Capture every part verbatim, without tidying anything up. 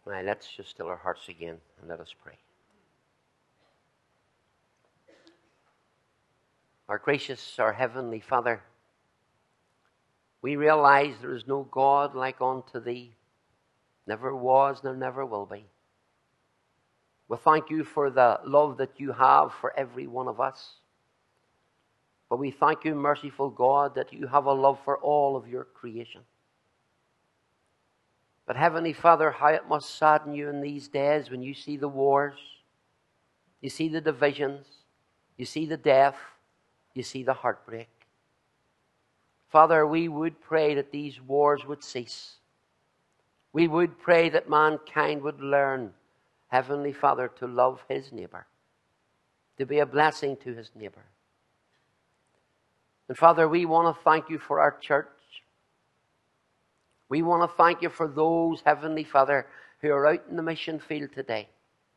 Now, let's just still our hearts again and let us pray. Our gracious, our heavenly Father, we realize there is no God like unto Thee. Never was, nor never will be. We thank You for the love that You have for every one of us. But we thank You, merciful God, that You have a love for all of Your creation. But Heavenly Father, how it must sadden You in these days when You see the wars, You see the divisions, You see the death, You see the heartbreak. Father, we would pray that these wars would cease. We would pray that mankind would learn, Heavenly Father, to love his neighbor, to be a blessing to his neighbor. And Father, we want to thank You for our church. We want to thank You for those, Heavenly Father, who are out in the mission field today.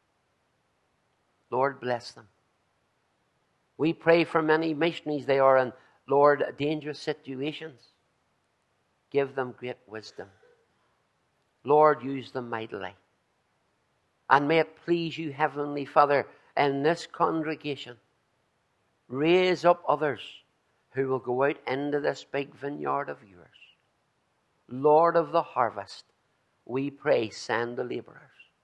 Lord, bless them. We pray for many missionaries. They are in, Lord, dangerous situations. Give them great wisdom. Lord, use them mightily. And may it please You, Heavenly Father, in this congregation, raise up others who will go out into this big vineyard of Yours. Lord of the harvest, we pray, send the laborers.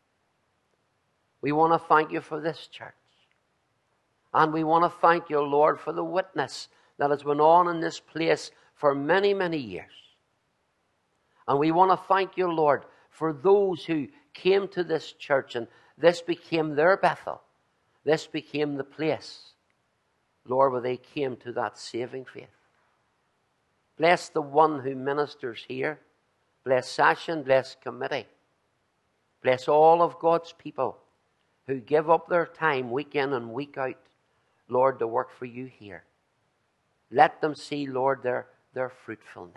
We want to thank You for this church. And we want to thank You, Lord, for the witness that has been on in this place for many, many years. And we want to thank You, Lord, for those who came to this church and this became their Bethel. This became the place, Lord, where they came to that saving faith. Bless the one who ministers here. Bless Session, bless committee. Bless all of God's people who give up their time week in and week out, Lord, to work for You here. Let them see, Lord, their, their fruitfulness.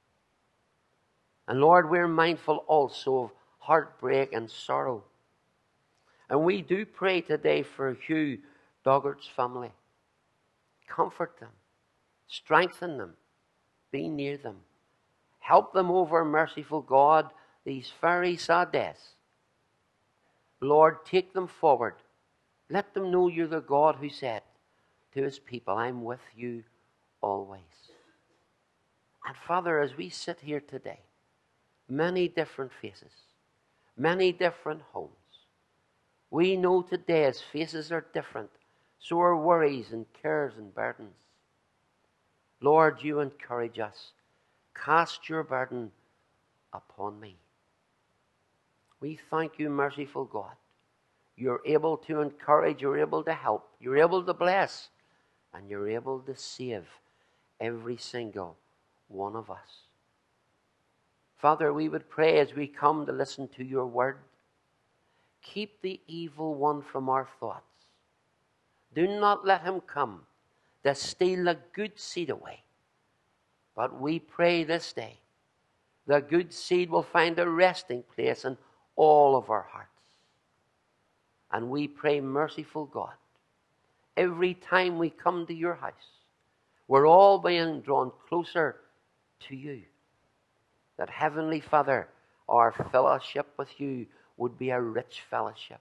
And Lord, we're mindful also of heartbreak and sorrow. And we do pray today for Hugh Doggart's family. Comfort them. Strengthen them. Be near them. Help them over, merciful God, these very sad days. Lord, take them forward. Let them know You're the God who said to His people, I'm with you always. And Father, as we sit here today, many different faces, many different homes. We know today as faces are different, so are worries and cares and burdens. Lord, You encourage us. Cast Your burden upon me. We thank You, merciful God. You're able to encourage, You're able to help, You're able to bless, and You're able to save every single one of us. Father, we would pray as we come to listen to Your word, keep the evil one from our thoughts. Do not let him come to steal the good seed away. But we pray this day, the good seed will find a resting place in all of our hearts. And we pray, merciful God, every time we come to Your house, we're all being drawn closer to You. That, Heavenly Father, our fellowship with You would be a rich fellowship.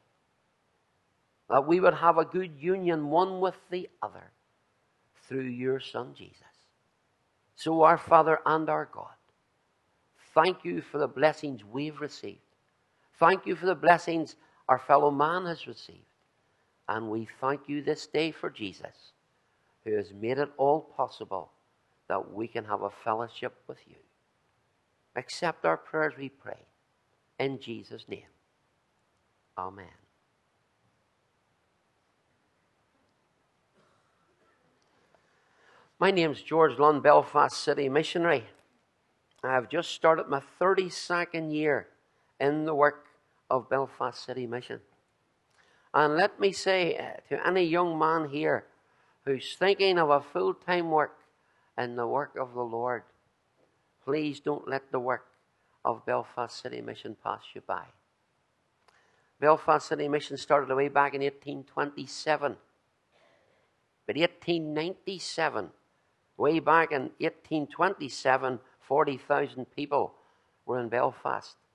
That we would have a good union one with the other through Your Son, Jesus. So, our Father and our God, thank You for the blessings we've received. Thank You for the blessings our fellow man has received. And we thank You this day for Jesus, who has made it all possible that we can have a fellowship with You. Accept our prayers, we pray, in Jesus' name. Amen. My name's George Lund, Belfast City Missionary. I've just started my thirty-second year in the work of Belfast City Mission. And let me say to any young man here who's thinking of a full-time work in the work of the Lord, please don't let the work of Belfast City Mission pass you by. Belfast City Mission started way back in eighteen twenty-seven. But eighteen ninety-seven, way back in eighteen twenty-seven, forty thousand people were in Belfast.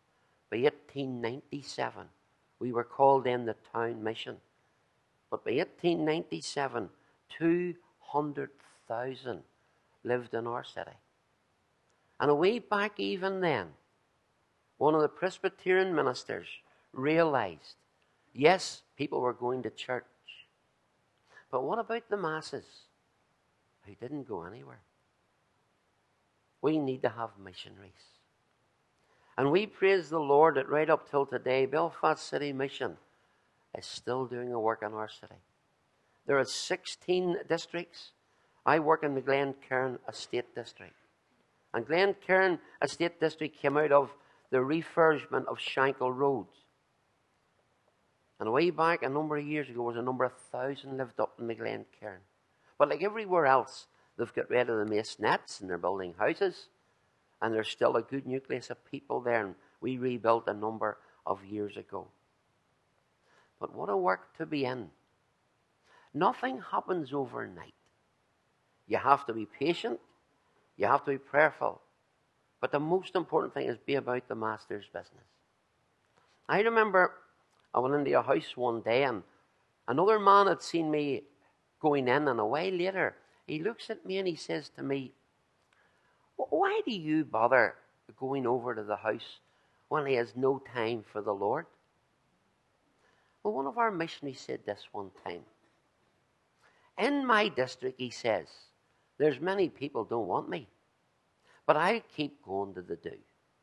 By eighteen ninety-seven, we were called in the town mission. But by eighteen ninety-seven, two hundred thousand lived in our city. And way back even then, one of the Presbyterian ministers realized, yes, people were going to church. But what about the masses who didn't go anywhere? We need to have missionaries. And we praise the Lord that right up till today, Belfast City Mission is still doing a work in our city. There are sixteen districts. I work in the Glencairn Estate District. And Glencairn Estate District came out of the refurbishment of Shankle Road. And way back a number of years ago, there was a number of thousand lived up in the Glencairn. But like everywhere else, they've got rid of the masonets and they're building houses. And there's still a good nucleus of people there. And we rebuilt a number of years ago. But what a work to be in. Nothing happens overnight. You have to be patient. You have to be prayerful. But the most important thing is be about the Master's business. I remember I went into a house one day and another man had seen me going in, and a while later he looks at me and he says to me, why do you bother going over to the house when he has no time for the Lord? Well, one of our missionaries said this one time. In my district, he says, there's many people don't want me, but I keep going to the do.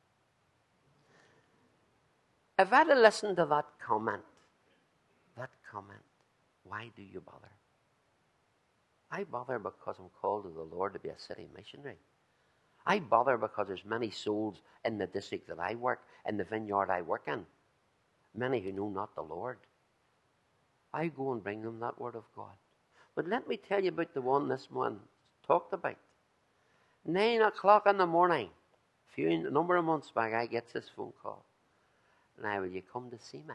If I'd have listened to that comment, that comment, why do you bother? I bother because I'm called to the Lord to be a city missionary. I bother because there's many souls in the district that I work, in the vineyard I work in, many who know not the Lord. I go and bring them that word of God. But let me tell you about the one this one talked about. Nine o'clock in the morning, a few a number of months back, I get this phone call. Now, will you come to see me?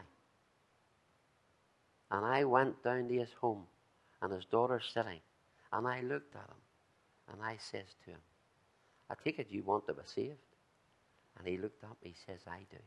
And I went down to his home, and his daughter's sitting, and I looked at him, and I says to him, I take it you want to be saved? And he looked at me, he says, I do.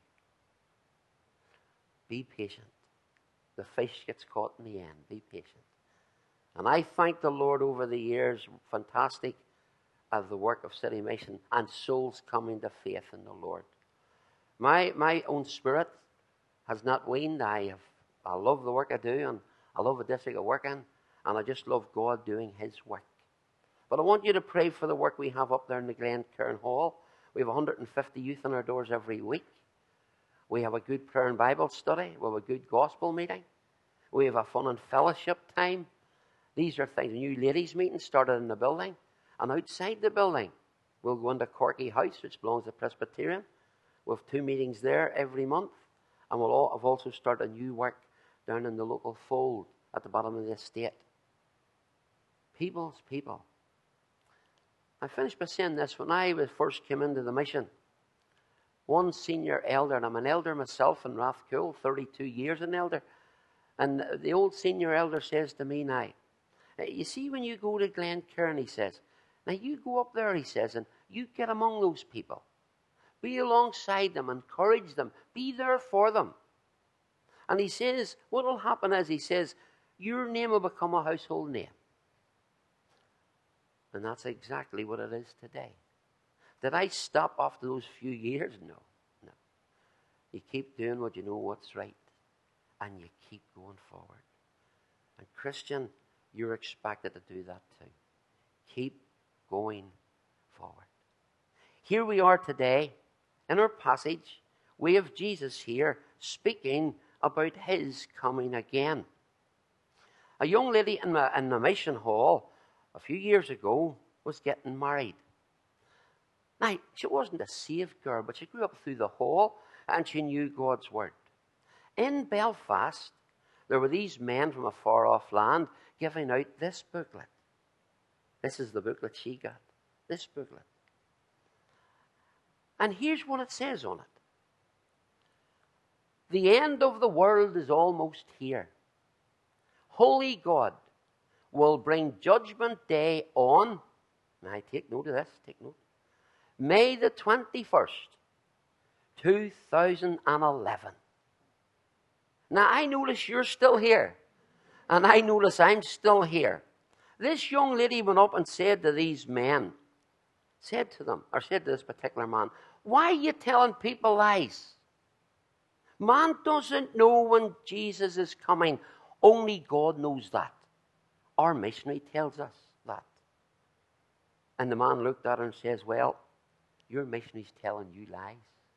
Be patient. The fish gets caught in the end. Be patient. And I thank the Lord over the years, fantastic, of the work of City Mission and souls coming to faith in the Lord. My my own spirit has not waned. I have I love the work I do, and I love the district I work in, and I just love God doing His work. But I want you to pray for the work we have up there in the Glencairn Hall. We have one hundred fifty youth on our doors every week. We have a good prayer and Bible study. We have a good gospel meeting. We have a fun and fellowship time. These are things. A new ladies' meeting started in the building. And outside the building, we'll go into Corky House, which belongs to Presbyterian. We have two meetings there every month. And we'll all, have also started a new work down in the local fold at the bottom of the estate. People's people. I finished by saying this. When I was first came into the mission, one senior elder, and I'm an elder myself in Rathcoole, thirty-two years an elder, and the old senior elder says to me now, you see when you go to Glencairn, he says, now you go up there, he says, and you get among those people. Be alongside them, encourage them, be there for them. And he says, what will happen is, he says, your name will become a household name. And that's exactly what it is today. Did I stop after those few years? No, no. You keep doing what you know what's right, and you keep going forward. And Christian, you're expected to do that too. Keep going forward. Here we are today, in our passage, we have Jesus here speaking about His coming again. A young lady in the, in the mission hall a few years ago was getting married. Now, she wasn't a saved girl, but she grew up through the hall and she knew God's word. In Belfast, there were these men from a far-off land giving out this booklet. This is the booklet she got. This booklet. And here's what it says on it. The end of the world is almost here. Holy God will bring judgment day on, now take note of this, take note, May the twenty-first, two thousand eleven. Now, I notice you're still here. And I notice I'm still here. This young lady went up and said to these men, said to them, or said to this particular man, why are you telling people lies? Man doesn't know when Jesus is coming. Only God knows that. Our missionary tells us that. And the man looked at her and says, well, your missionary's telling you lies.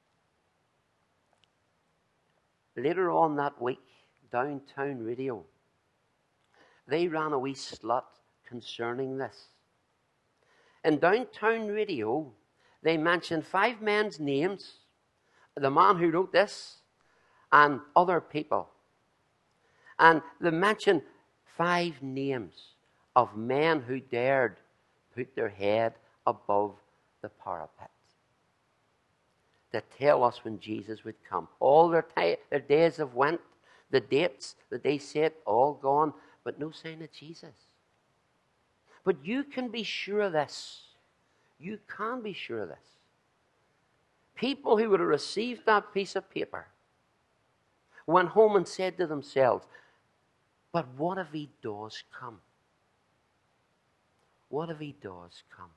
Later on that week, Downtown Radio, they ran a wee slut concerning this. In Downtown Radio, they mentioned five men's names, the man who wrote this, and other people. And they mentioned five names of men who dared put their head above the parapet to tell us when Jesus would come. All their, t- their days have went, the dates that they said, all gone, but no sign of Jesus. But you can be sure of this. You can be sure of this. People who would have received that piece of paper went home and said to themselves, but what if he does come? What if he does come?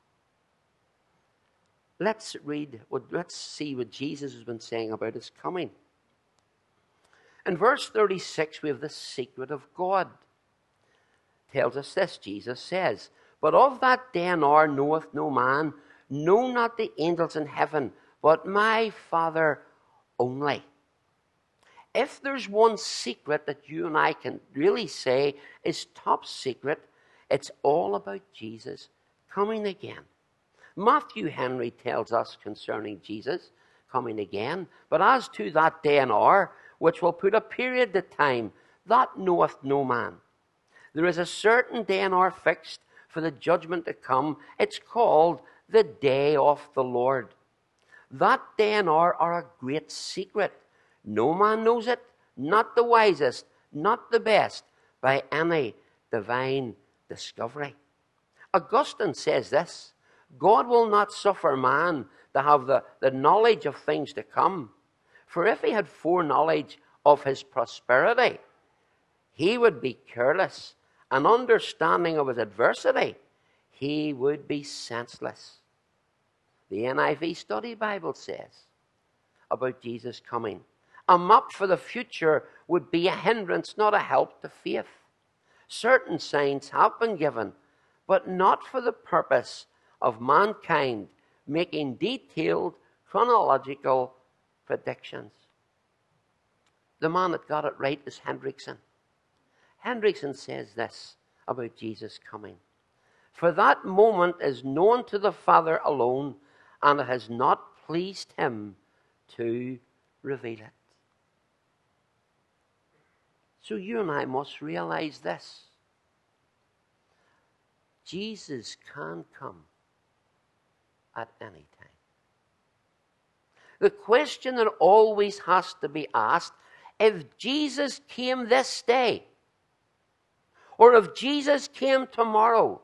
Let's read, let's see what Jesus has been saying about his coming. In verse thirty-six, we have the secret of God. Tells us this, Jesus says, but of that day and hour knoweth no man, no not the angels in heaven, but my Father only. If there's one secret that you and I can really say is top secret, it's all about Jesus coming again. Matthew Henry tells us concerning Jesus coming again, but as to that day and hour, which will put a period of time, that knoweth no man. There is a certain day and hour fixed for the judgment to come. It's called the day of the Lord. That day and hour are a great secret. No man knows it, not the wisest, not the best, by any divine discovery. Augustine says this, God will not suffer man to have the, the knowledge of things to come. For if he had foreknowledge of his prosperity, he would be careless, and understanding of his adversity, he would be senseless. The N I V Study Bible says about Jesus coming, a map for the future would be a hindrance, not a help to faith. Certain signs have been given, but not for the purpose of mankind making detailed chronological predictions. The man that got it right is Hendrickson. Hendrickson says this about Jesus coming. For that moment is known to the Father alone, and it has not pleased him to reveal it. So you and I must realize this. Jesus can come at any time. The question that always has to be asked, if Jesus came this day, or if Jesus came tomorrow,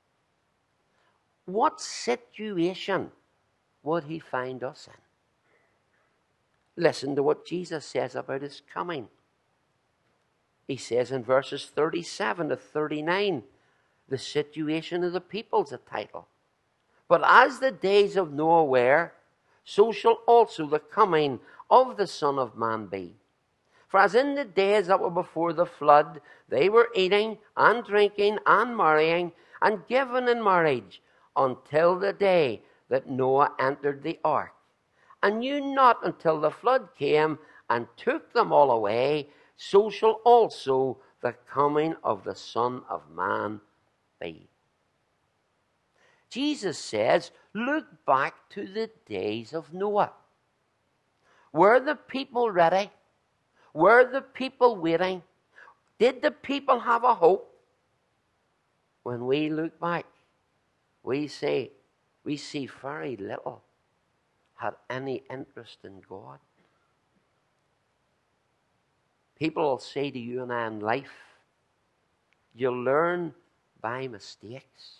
what situation would he find us in? Listen to what Jesus says about his coming. He says in verses thirty-seven to thirty-nine, the situation of the people's a title. But as the days of Noah were, so shall also the coming of the Son of Man be. For as in the days that were before the flood, they were eating and drinking and marrying and given in marriage until the day that Noah entered the ark, and knew not until the flood came and took them all away, so shall also the coming of the Son of Man be. Jesus says, look back to the days of Noah. Were the people ready? Were the people waiting? Did the people have a hope? When we look back, we say, we see very little had any interest in God. People will say to you and I in life, you learn by mistakes.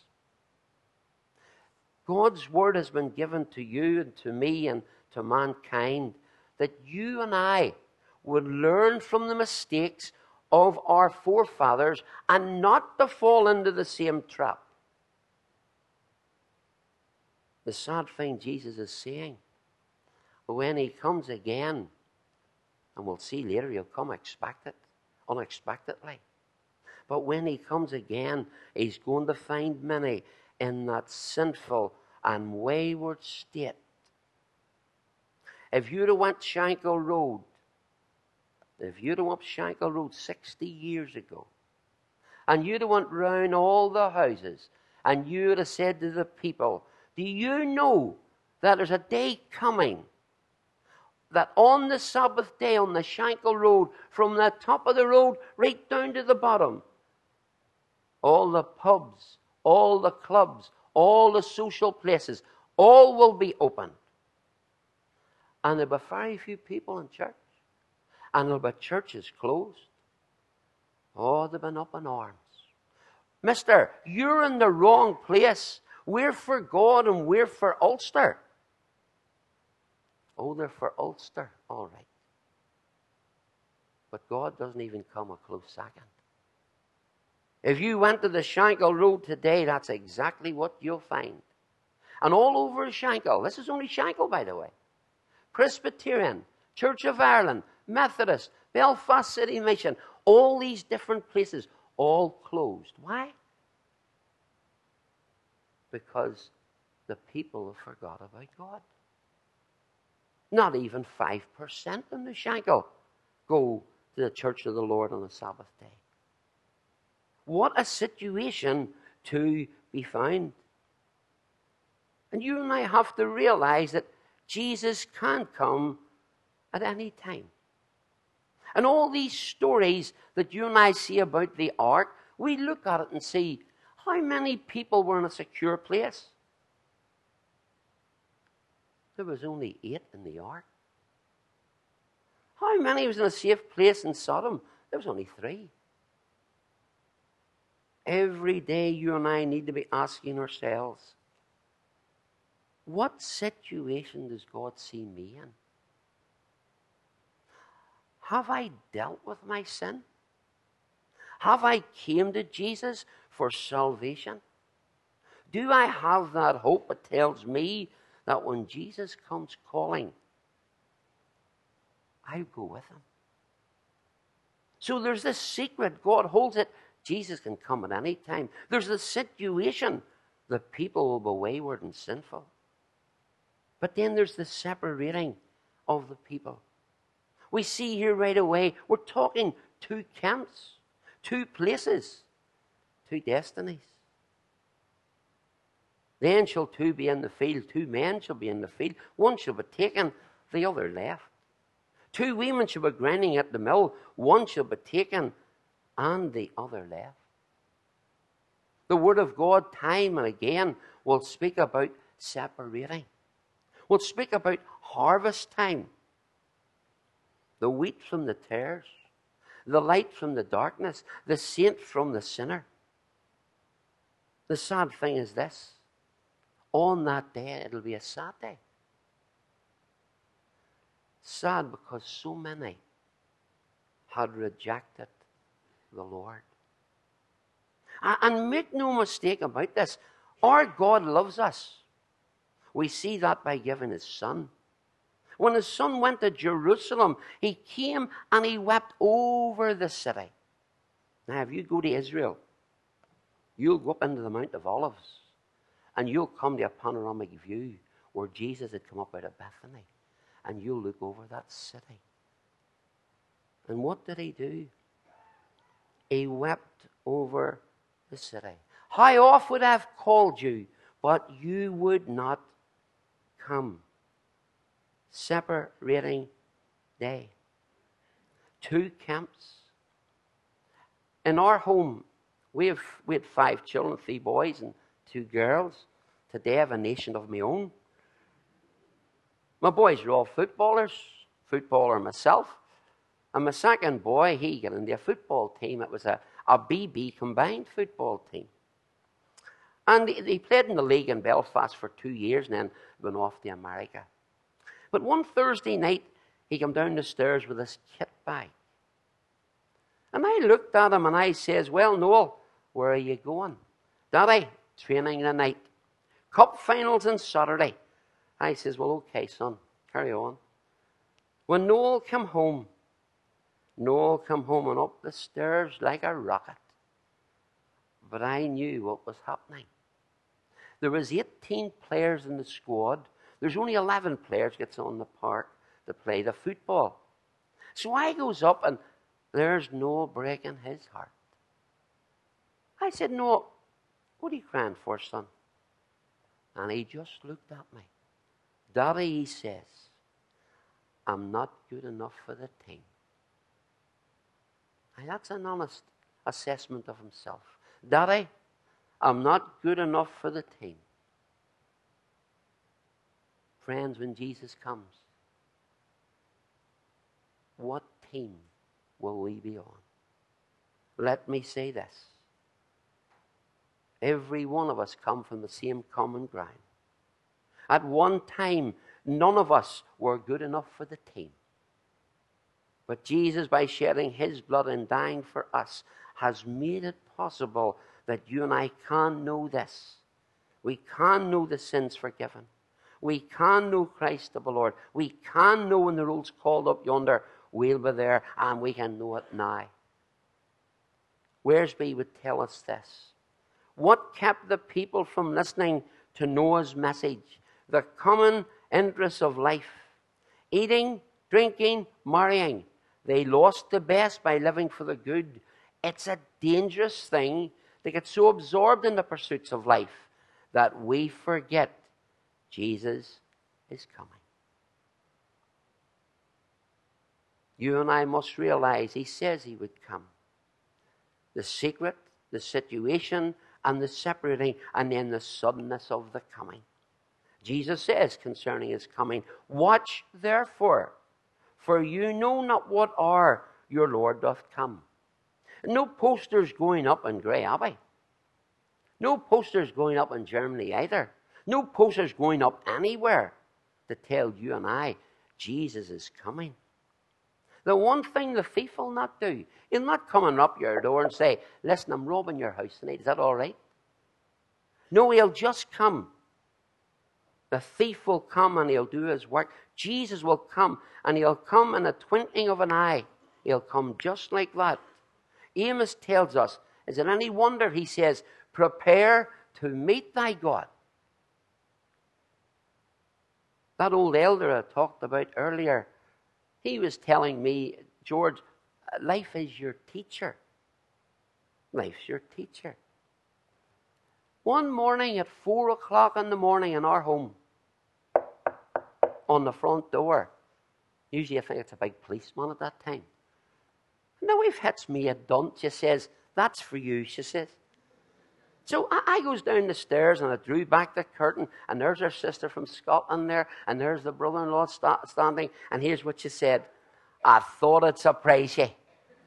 God's word has been given to you and to me and to mankind that you and I would learn from the mistakes of our forefathers and not to fall into the same trap. The sad thing Jesus is saying, when he comes again, and we'll see later, he'll come expected, unexpectedly. But when he comes again, he's going to find many in that sinful and wayward state. If you'd have went Shankill Road, if you'd have went Shankill Road sixty years ago, and you'd have went round all the houses, and you'd have said to the people, do you know that there's a day coming that on the Sabbath day on the Shankill Road, from the top of the road right down to the bottom, all the pubs, all the clubs, all the social places, all will be open. And there'll be very few people in church. And there'll be churches closed. Oh, they've been up in arms. Mister, you're in the wrong place. We're for God and we're for Ulster. Oh, they're for Ulster. All right. But God doesn't even come a close second. If you went to the Shankill Road today, that's exactly what you'll find. And all over Shankill, this is only Shankill, by the way, Presbyterian, Church of Ireland, Methodist, Belfast City Mission, all these different places, all closed. Why? Because the people have forgot about God. Not even five percent in the Shankill go to the Church of the Lord on the Sabbath day. What a situation to be found. And you and I have to realize that Jesus can come at any time. And all these stories that you and I see about the ark, we look at it and see how many people were in a secure place. There was only eight in the ark. How many was in a safe place in Sodom? There was only three. Every day you and I need to be asking ourselves, what situation does God see me in? Have I dealt with my sin? Have I came to Jesus for salvation? Do I have that hope that tells me that when Jesus comes calling, I go with him? So there's this secret. God holds it. Jesus can come at any time. There's the situation. The people will be wayward and sinful. But then there's the separating of the people. We see here right away, we're talking two camps, two places, two destinies. Then shall two be in the field, two men shall be in the field, one shall be taken, the other left. Two women shall be grinding at the mill, one shall be taken, and the other left. The Word of God, time and again, will speak about separating. Will speak about harvest time. The wheat from the tares, the light from the darkness, the saint from the sinner. The sad thing is this. On that day, it'll be a sad day. Sad because so many had rejected the Lord. And make no mistake about this, our God loves us. We see that by giving his Son. When his Son went to Jerusalem, he came and he wept over the city. Now, if you go to Israel, you'll go up into the Mount of Olives, and you'll come to a panoramic view where Jesus had come up out of Bethany, and you'll look over that city. And what did he do? He wept over the city. How oft would I have called you, but you would not come. Separating day. Two camps. In our home, we have we had five children, three boys and two girls. Today I have a nation of my own. My boys are all footballers, footballer myself. And my second boy, he got into a football team. It was a, a B B combined football team. And they, they played in the league in Belfast for two years and then went off to America. But one Thursday night, He came down the stairs with his kit bag. And I looked at him and I says, well, Noel, where are you going? Daddy, training tonight. Cup finals on Saturday. I says, well, okay, son, carry on. When Noel came home, Noel came home and up the stairs like a rocket. But I knew what was happening. There was eighteen players in the squad. There's only eleven players gets on the park to play the football. So I goes up and there's Noel breaking his heart. I said, Noel, what are you crying for, son? And he just looked at me. Daddy, he says, I'm not good enough for the team. And that's an honest assessment of himself. Daddy, I'm not good enough for the team. Friends, when Jesus comes, what team will we be on? Let me say this. Every one of us come from the same common ground. At one time, none of us were good enough for the team. But Jesus, by shedding his blood and dying for us, has made it possible that you and I can know this. We can know the sins forgiven. We can know Christ the Lord. We can know when the roll's called up yonder, we'll be there, and we can know it now. Wearsby would tell us this. What kept the people from listening to Noah's message? The common interests of life. Eating, drinking, marrying. They lost the best by living for the good. It's a dangerous thing to get so absorbed in the pursuits of life that we forget Jesus is coming. You and I must realize he says he would come. The secret, the situation, and the separating, and then the suddenness of the coming. Jesus says concerning his coming, watch therefore, for you know not what hour your Lord doth come. No posters going up in Grey Abbey. No posters going up in Germany either. No posters going up anywhere to tell you and I Jesus is coming. The one thing the thief will not do, he'll not come and up your door and say, listen, I'm robbing your house tonight. Is that all right? No, he'll just come. The thief will come and he'll do his work. Jesus will come and he'll come in a twinkling of an eye. He'll come just like that. Amos tells us, is it any wonder, he says, prepare to meet thy God. That old elder I talked about earlier, he was telling me, George, life is your teacher. Life's your teacher. One morning at four o'clock in the morning in our home, on the front door, usually I think it's a big policeman at that time. And the wife hits me a dunt. She says, that's for you, she says. So I, I goes down the stairs and I drew back the curtain, and there's her sister from Scotland there, and there's the brother-in-law sta- standing, and here's what she said. I thought I'd surprise you.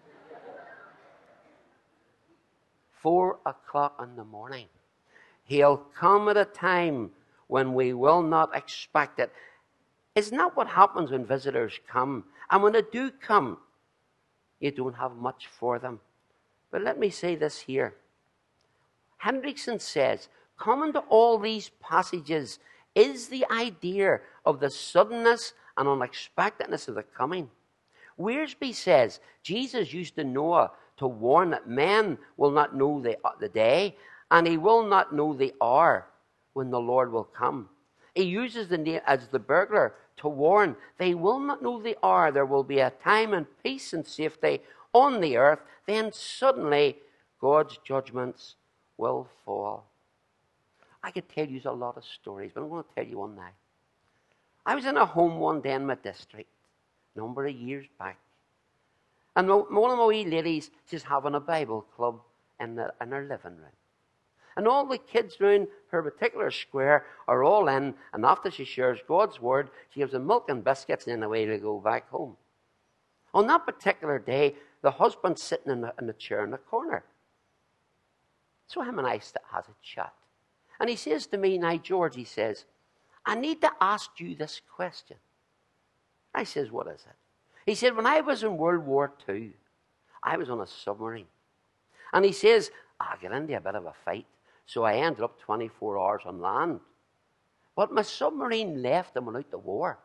Four o'clock in the morning. He'll come at a time when we will not expect it. Isn't that what happens when visitors come? And when they do come, you don't have much for them. But let me say this here. Hendrickson says, common to all these passages is the idea of the suddenness and unexpectedness of the coming. Wearsby says, Jesus used to Noah to warn that men will not know the, the day, and he will not know the hour when the Lord will come. He uses the name as the burglar to warn they will not know the hour. There will be a time and peace and safety on the earth. Then suddenly God's judgments will fall. I could tell you a lot of stories, but I'm going to tell you one now. I was in a home one day in my district, a number of years back. And one of my wee ladies, she's having a Bible club in, the, in her living room. And all the kids around her particular square are all in, and after she shares God's word, she gives them milk and biscuits, and then away they go back home. On that particular day, the husband's sitting in the, in the chair in the corner. So him and I has a chat. And he says to me, now, George, he says, I need to ask you this question. I says, what is it? He said, when I was in World War Two, I was on a submarine. And he says, I got into a bit of a fight, so I ended up twenty-four hours on land. But my submarine left and went out to war.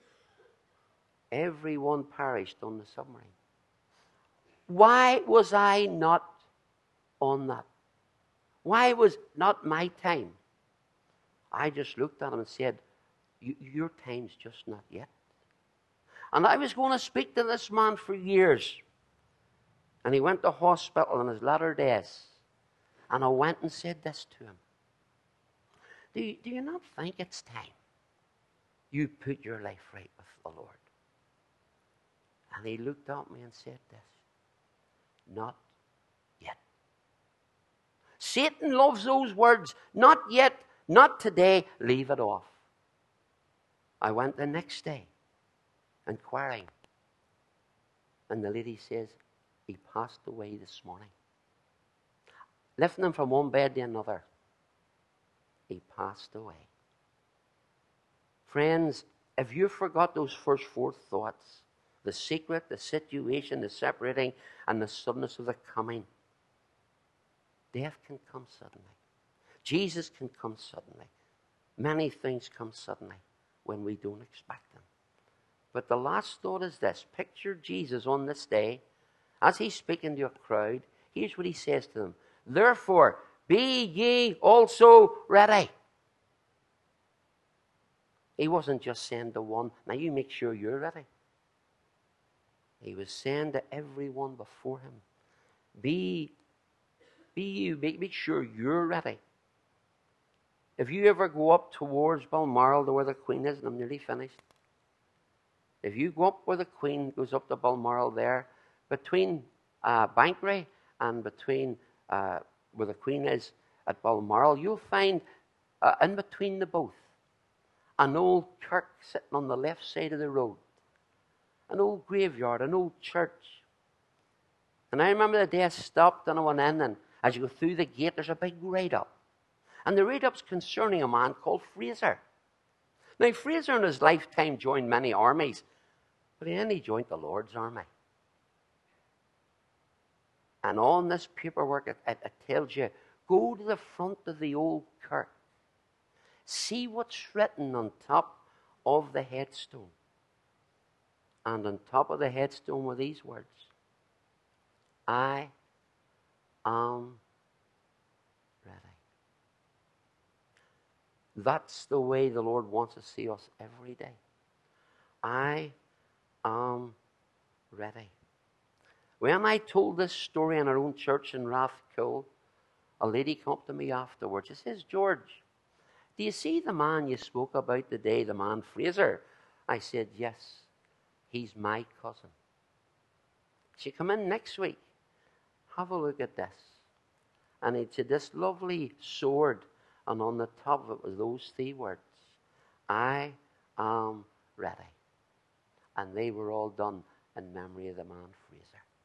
Everyone perished on the submarine. Why was I not on that? Why was not my time? I just looked at him and said, your time's just not yet. And I was going to speak to this man for years. And he went to hospital in his latter days. And I went and said this to him. Do you, do you not think it's time you put your life right with the Lord? And he looked at me and said this. Not yet. Satan loves those words. Not yet. Not today. Leave it off. I went the next day, inquiring. And the lady says, he passed away this morning. Lifting him from one bed to another. He passed away. Friends, if you forgot those first four thoughts, the secret, the situation, the separating, and the suddenness of the coming, death can come suddenly. Jesus can come suddenly. Many things come suddenly when we don't expect them. But the last thought is this. Picture Jesus on this day. As he's speaking to a crowd, here's what he says to them. Therefore, be ye also ready. He wasn't just saying to one, now you make sure you're ready. He was saying to everyone before him, be, be you, make, make sure you're ready. If you ever go up towards Balmoral to where the Queen is, and I'm nearly finished. If you go up where the Queen goes up to Balmoral there, between uh, Bankery and between uh, where the Queen is at Balmoral, you'll find uh, in between the both an old kirk sitting on the left side of the road. An old graveyard, an old church. And I remember the day I stopped and I went in, and as you go through the gate, there's a big write-up. And the write-up's concerning a man called Fraser. Now, Fraser in his lifetime joined many armies, but he only joined the Lord's army. And on this paperwork, it, it, it tells you, go to the front of the old kirk. See what's written on top of the headstone. And on top of the headstone were these words. I am ready. That's the way the Lord wants to see us every day. I am ready. When I told this story in our own church in Rathkill, a lady came up to me afterwards. She says, George, do you see the man you spoke about today, the man Fraser? I said, yes, he's my cousin. She come in next week. Have a look at this. And it said this lovely sword, and on the top of it was those three words, I am ready. And they were all done in memory of the man Fraser.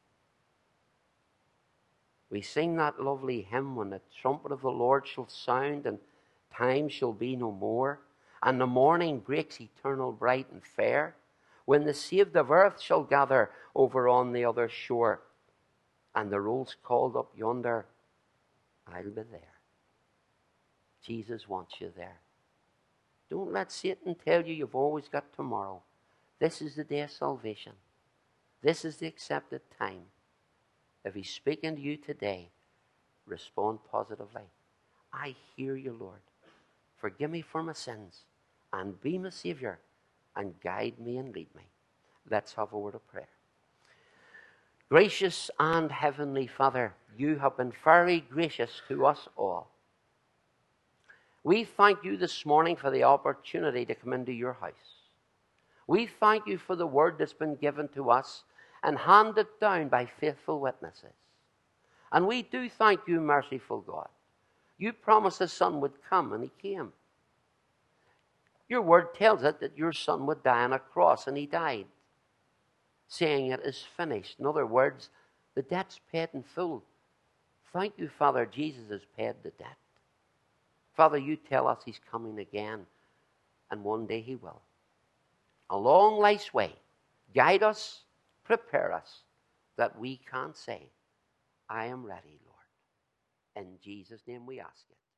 We sing that lovely hymn, when the trumpet of the Lord shall sound and time shall be no more, and the morning breaks eternal bright and fair, when the saved of earth shall gather over on the other shore, and the roll's called up yonder, I'll be there. Jesus wants you there. Don't let Satan tell you you've always got tomorrow. This is the day of salvation. This is the accepted time. If he's speaking to you today, respond positively. I hear you, Lord. Forgive me for my sins, and be my Savior, and guide me and lead me. Let's have a word of prayer. Gracious and Heavenly Father, you have been very gracious to us all. We thank you this morning for the opportunity to come into your house. We thank you for the word that's been given to us and handed down by faithful witnesses. And we do thank you, merciful God. You promised the Son would come, and he came. Your word tells it that your Son would die on a cross, and he died, saying it is finished. In other words, the debt's paid in full. Thank you, Father, Jesus has paid the debt. Father, you tell us he's coming again, and one day he will. along life's way. Guide us, prepare us, that we can say, I am ready, Lord. In Jesus' name we ask it.